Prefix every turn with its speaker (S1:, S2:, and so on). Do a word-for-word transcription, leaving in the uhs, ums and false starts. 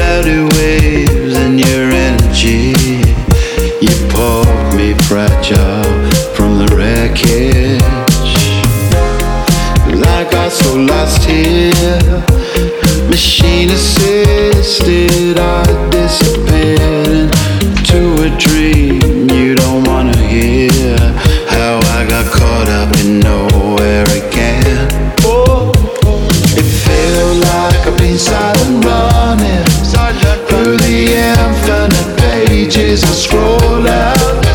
S1: cloudy waves and your energy. You pulled me fragile from the wreckage. Like I so lost here, machine assisted, I disappear.